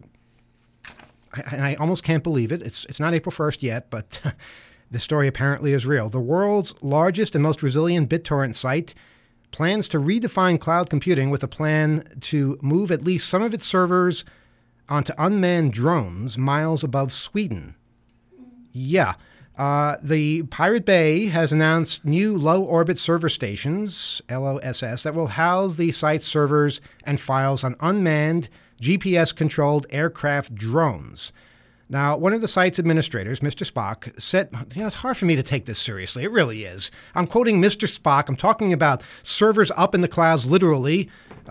I almost can't believe it. It's not April 1st yet, but the story apparently is real. The world's largest and most resilient BitTorrent site plans to redefine cloud computing with a plan to move at least some of its servers onto unmanned drones miles above Sweden. Yeah. The Pirate Bay has announced new low-orbit server stations, LOSS, that will house the site's servers and files on unmanned, GPS-controlled aircraft drones. Now, one of the site's administrators, Mr. Spock, said, it's hard for me to take this seriously. It really is. I'm quoting Mr. Spock. I'm talking about servers up in the clouds, literally,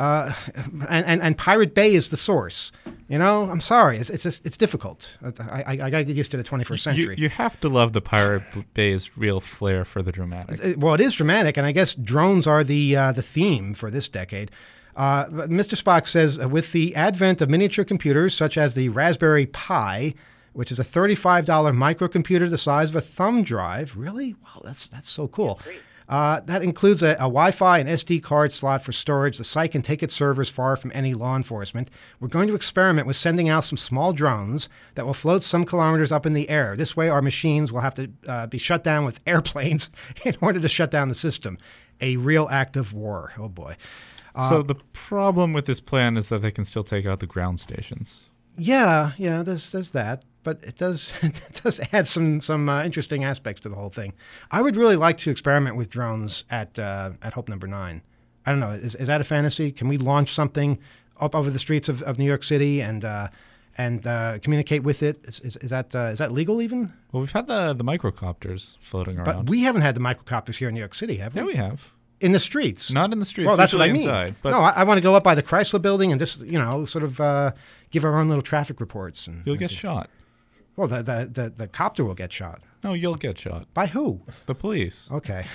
and Pirate Bay is the source. I'm sorry. It's difficult. I got to get used to the 21st century. You have to love the Pirate Bay's real flair for the dramatic. Well, it is dramatic, and I guess drones are the theme for this decade. Mr. Spock says, with the advent of miniature computers such as the Raspberry Pi, which is a $35 microcomputer the size of a thumb drive. Really? Wow, that's so cool. That includes a Wi-Fi and SD card slot for storage. The site can take its servers far from any law enforcement. We're going to experiment with sending out some small drones that will float some kilometers up in the air. This way, our machines will have to be shut down with airplanes in order to shut down the system. A real act of war. Oh, boy. So the problem with this plan is that they can still take out the ground stations. Yeah, there's that, but it does add some interesting aspects to the whole thing. I would really like to experiment with drones at Hope Number 9. I don't know, is that a fantasy? Can we launch something up over the streets of New York City and communicate with it? Is that legal even? Well, we've had the microcopters floating around, but we haven't had the microcopters here in New York City, have we? Yeah, we have. In the streets? Not in the streets. Well, that's what I mean. Inside, but no, I want to go up by the Chrysler Building and just, sort of give our own little traffic reports. You'll get shot. Well, the copter will get shot. No, you'll get shot. By who? The police. Okay.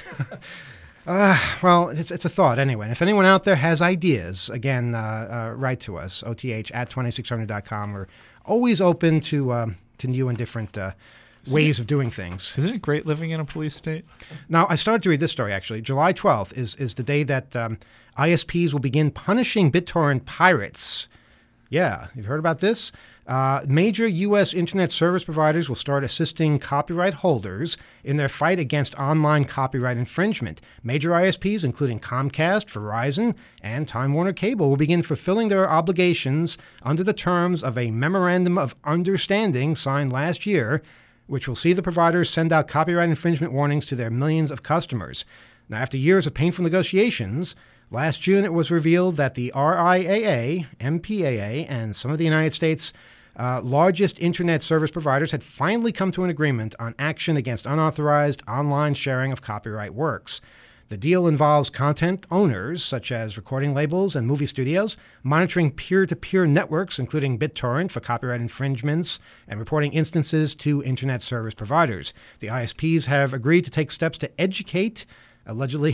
Well, it's a thought anyway. And if anyone out there has ideas, again, write to us, oth@2600.com. We're always open to new and different ways of doing things. Isn't it great living in a police state? Now, I started to read this story, actually. July 12th is the day that ISPs will begin punishing BitTorrent pirates. Yeah, you've heard about this? Major U.S. internet service providers will start assisting copyright holders in their fight against online copyright infringement. Major ISPs, including Comcast, Verizon, and Time Warner Cable, will begin fulfilling their obligations under the terms of a Memorandum of Understanding signed last year, which will see the providers send out copyright infringement warnings to their millions of customers. Now, after years of painful negotiations, last June it was revealed that the RIAA, MPAA, and some of the United States' largest internet service providers had finally come to an agreement on action against unauthorized online sharing of copyright works. The deal involves content owners, such as recording labels and movie studios, monitoring peer-to-peer networks, including BitTorrent, for copyright infringements, and reporting instances to internet service providers. The ISPs have agreed to take steps to educate allegedly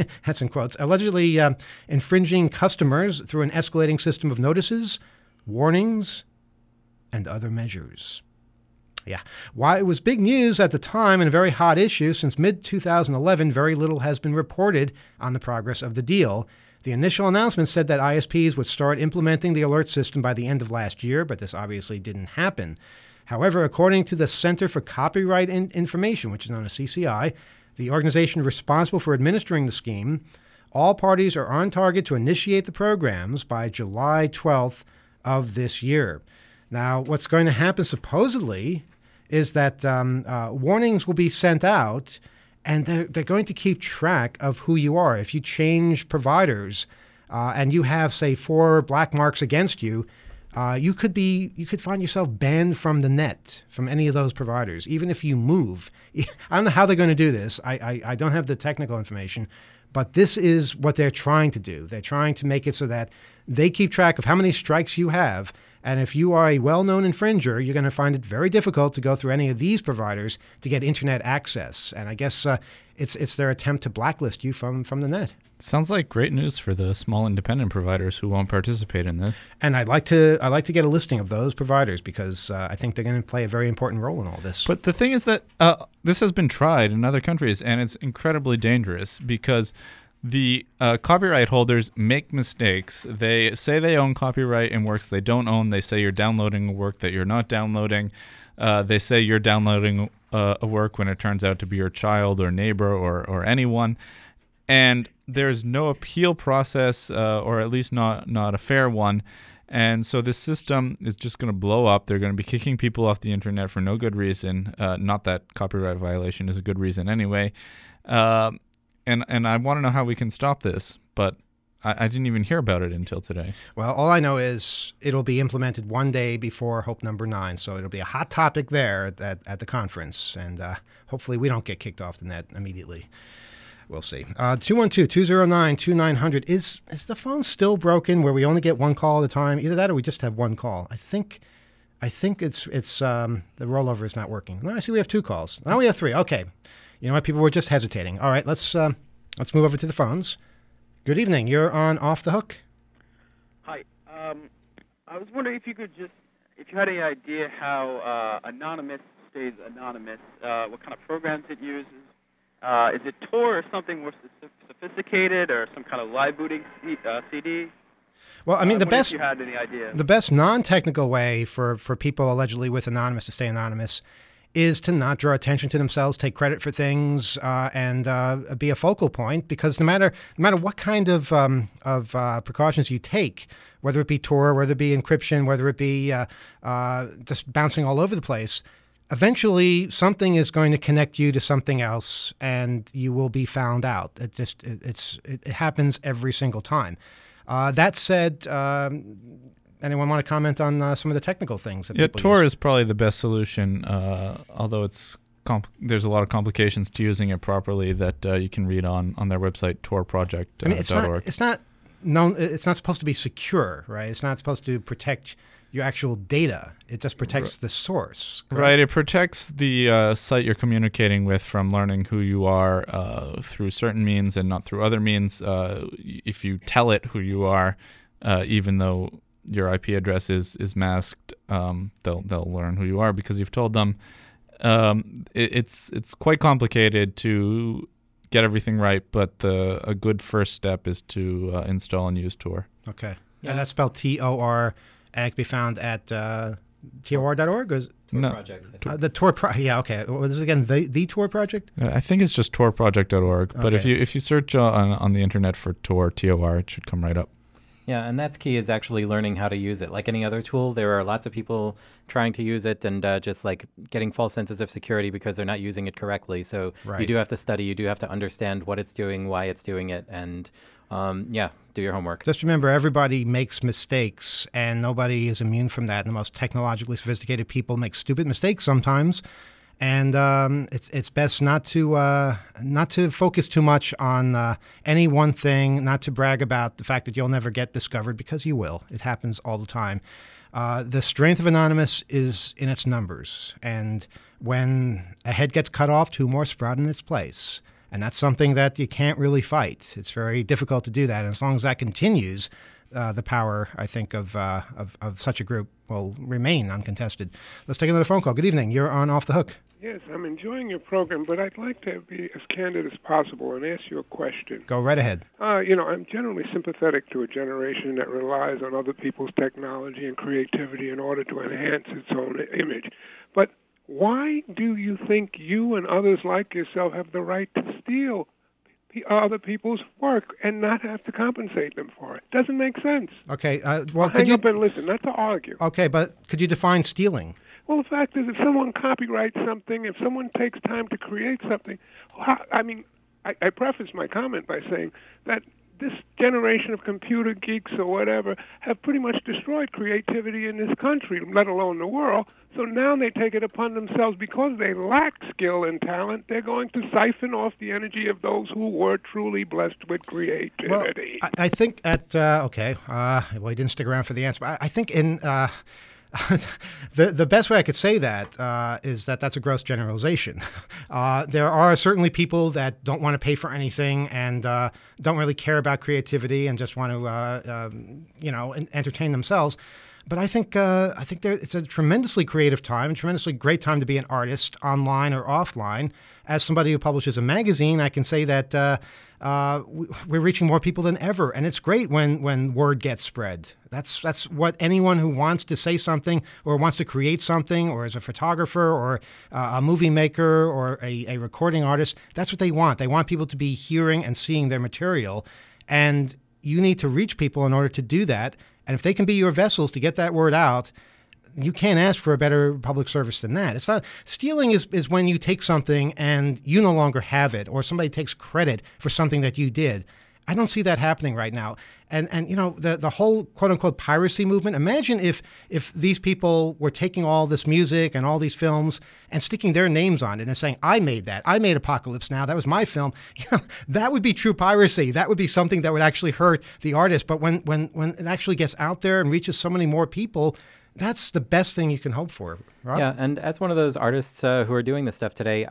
infringing customers through an escalating system of notices, warnings, and other measures. Yeah. While it was big news at the time and a very hot issue, since mid-2011, very little has been reported on the progress of the deal. The initial announcement said that ISPs would start implementing the alert system by the end of last year, but this obviously didn't happen. However, according to the Center for Copyright Information, which is known as CCI, the organization responsible for administering the scheme, all parties are on target to initiate the programs by July 12th of this year. Now, what's going to happen supposedly is that warnings will be sent out, and they're going to keep track of who you are. If you change providers and you have, say, 4 black marks against you, you could find yourself banned from the net, from any of those providers, even if you move. I don't know how they're going to do this. I don't have the technical information, but this is what they're trying to do. They're trying to make it so that they keep track of how many strikes you have. And if you are a well-known infringer, you're going to find it very difficult to go through any of these providers to get internet access. And I guess it's their attempt to blacklist you from the net. Sounds like great news for the small independent providers who won't participate in this. And I'd like to get a listing of those providers because I think they're going to play a very important role in all this. But the thing is that this has been tried in other countries, and it's incredibly dangerous because the copyright holders make mistakes. They say they own copyright in works they don't own. They say you're downloading a work that you're not downloading. They say you're downloading a work when it turns out to be your child or neighbor or anyone. And there's no appeal process, or at least not a fair one. And so this system is just going to blow up. They're going to be kicking people off the internet for no good reason. Not that copyright violation is a good reason anyway. And I want to know how we can stop this, but I didn't even hear about it until today. Well, all I know is it'll be implemented one day before Hope Number 9, so it'll be a hot topic there at the conference, and hopefully we don't get kicked off the net immediately. We'll see. 212-209-2900. Is the phone still broken where we only get one call at a time? Either that or we just have one call. I think it's the rollover is not working. Now I see we have 2 calls. Now we have 3. Okay. You know what? People were just hesitating. All right, let's move over to the phones. Good evening. You're on Off the Hook. Hi. I was wondering if you had any idea how Anonymous stays anonymous, what kind of programs it uses. Is it Tor or something more sophisticated, or some kind of live booting CD? Well, I mean, if you had any idea. The best non-technical way for people allegedly with Anonymous to stay anonymous is to not draw attention to themselves, take credit for things, and be a focal point. Because no matter what kind of precautions you take, whether it be Tor, whether it be encryption, whether it be just bouncing all over the place, eventually something is going to connect you to something else, and you will be found out. It happens every single time. That said, anyone want to comment on some of the technical things that people Tor use? is probably the best solution, although there's a lot of complications to using it properly that you can read on their website, torproject.org. I mean, it's not supposed to be secure, right? It's not supposed to protect your actual data. It just protects the source. Correct? Right. It protects the site you're communicating with from learning who you are through certain means and not through other means. If you tell it who you are, even though your IP address is masked, they'll learn who you are because you've told them. It's quite complicated to get everything right, but a good first step is to install and use Tor. Okay. Yeah. And that's spelled Tor, and it can be found at tor.org? Or Tor Project. The Tor Project. Yeah, okay. What is it again? The Tor Project? I think it's just torproject.org. But Okay. if you search on the internet for Tor, T-O-R, it should come right up. Yeah, and that's key, is actually learning how to use it. Like any other tool, there are lots of people trying to use it and just like getting false senses of security because they're not using it correctly. So Right. You do have to study, you do have to understand what it's doing, why it's doing it, and do your homework. Just remember, everybody makes mistakes, and nobody is immune from that. And the most technologically sophisticated people make stupid mistakes sometimes. And it's best not to focus too much on any one thing, not to brag about the fact that you'll never get discovered, because you will. It happens all the time. The strength of Anonymous is in its numbers. And when a head gets cut off, 2 more sprout in its place. And that's something that you can't really fight. It's very difficult to do that. And as long as that continues, the power, I think, of such a group will remain uncontested. Let's take another phone call. Good evening. You're on Off the Hook. Yes, I'm enjoying your program, but I'd like to be as candid as possible and ask you a question. Go right ahead. I'm generally sympathetic to a generation that relies on other people's technology and creativity in order to enhance its own image. But why do you think you and others like yourself have the right to steal other people's work and not have to compensate them for it? Doesn't make sense. Okay. Hang up and listen, not to argue. Okay, but could you define stealing? Well, the fact is, if someone copyrights something, if someone takes time to create something, I preface my comment by saying that this generation of computer geeks or whatever have pretty much destroyed creativity in this country, let alone the world. So now they take it upon themselves, because they lack skill and talent, they're going to siphon off the energy of those who were truly blessed with creativity. Well, I think well, he didn't stick around for the answer, but I think in... the best way I could say that is that that's a gross generalization. There are certainly people that don't want to pay for anything and don't really care about creativity and just want to, entertain themselves. But I think it's a tremendously creative time, a tremendously great time to be an artist, online or offline. As somebody who publishes a magazine, I can say that we're reaching more people than ever, and it's great when word gets spread. That's what anyone who wants to say something or wants to create something, or is a photographer or a movie maker or a recording artist, that's what they want. They want people to be hearing and seeing their material, and you need to reach people in order to do that. And if they can be your vessels to get that word out, you can't ask for a better public service than that. It's not stealing is when you take something and you no longer have it, or somebody takes credit for something that you did. I don't see that happening right now. And the whole quote unquote piracy movement. Imagine if these people were taking all this music and all these films and sticking their names on it and saying, I made that. I made Apocalypse Now. That was my film. That would be true piracy. That would be something that would actually hurt the artist. But when it actually gets out there and reaches so many more people, that's the best thing you can hope for. Rob? Yeah, and as one of those artists who are doing this stuff today,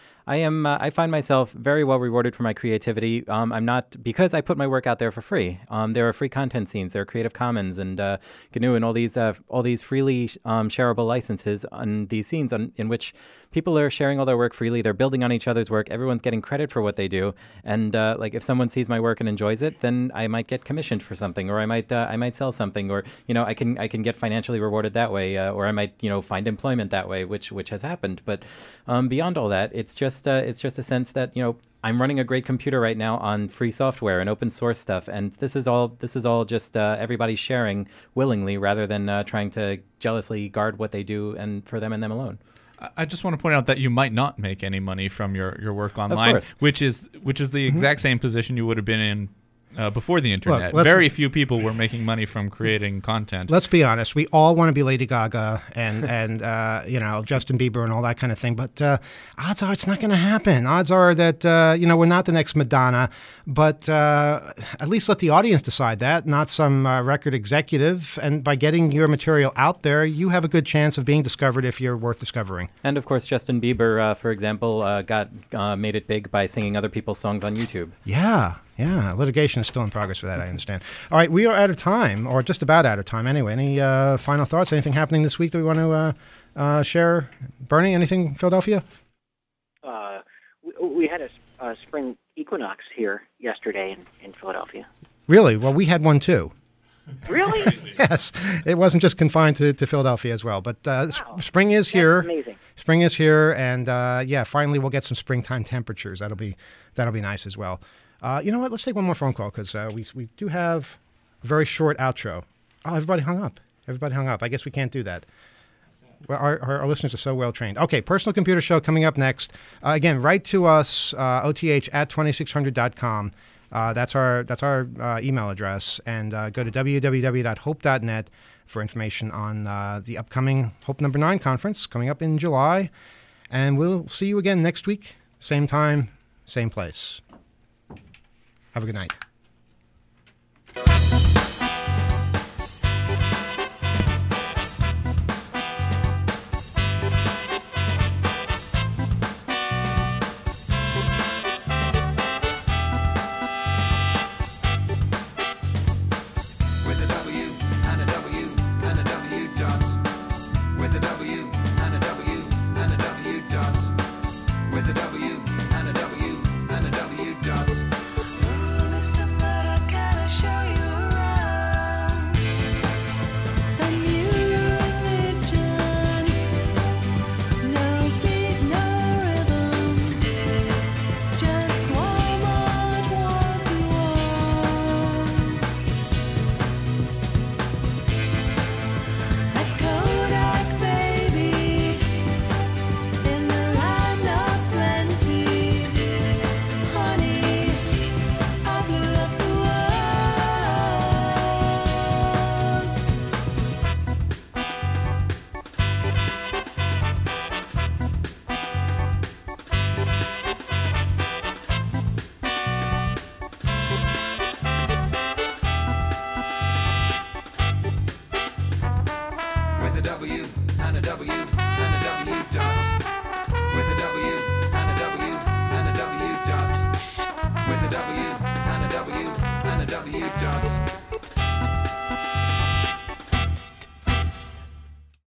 I find myself very well rewarded for my creativity. I'm not, because I put my work out there for free. There are free content scenes, there are Creative Commons and GNU and all these freely shareable licenses on these scenes in which people are sharing all their work freely. They're building on each other's work. Everyone's getting credit for what they do. And like if someone sees my work and enjoys it, then I might get commissioned for something, or I might sell something, or I can get financially rewarded that way, or I might find employment that way, which has happened. But beyond all that, it's just a sense that I'm running a great computer right now on free software and open source stuff, and this is all just everybody sharing willingly rather than trying to jealously guard what they do and for them and them alone. I just want to point out that you might not make any money from your work online, which is the exact same position you would have been in before the internet. Look, very few people were making money from creating content. Let's be honest. We all want to be Lady Gaga and Justin Bieber and all that kind of thing. But odds are it's not going to happen. Odds are that we're not the next Madonna. But at least let the audience decide that, not some record executive. And by getting your material out there, you have a good chance of being discovered if you're worth discovering. And of course, Justin Bieber, for example, made it big by singing other people's songs on YouTube. Yeah, litigation is still in progress for that, I understand. All right, we are out of time, or just about out of time anyway. Any final thoughts? Anything happening this week that we want to share? Bernie, anything Philadelphia? We had a spring equinox here yesterday in Philadelphia. Really? Well, we had one too. Really? Yes. It wasn't just confined to Philadelphia as well. But wow. Spring is here. That's amazing. Spring is here, and finally we'll get some springtime temperatures. That'll be nice as well. You know what? Let's take one more phone call because we do have a very short outro. Oh, everybody hung up. I guess we can't do that. Well, our listeners are so well trained. Okay, Personal Computer Show coming up next. Again, write to us, oth@2600.com. That's our email address. And go to www.hope.net for information on the upcoming Hope No. 9 conference coming up in July. And we'll see you again next week. Same time, same place. Have a good night. With a W and a W and a W dot.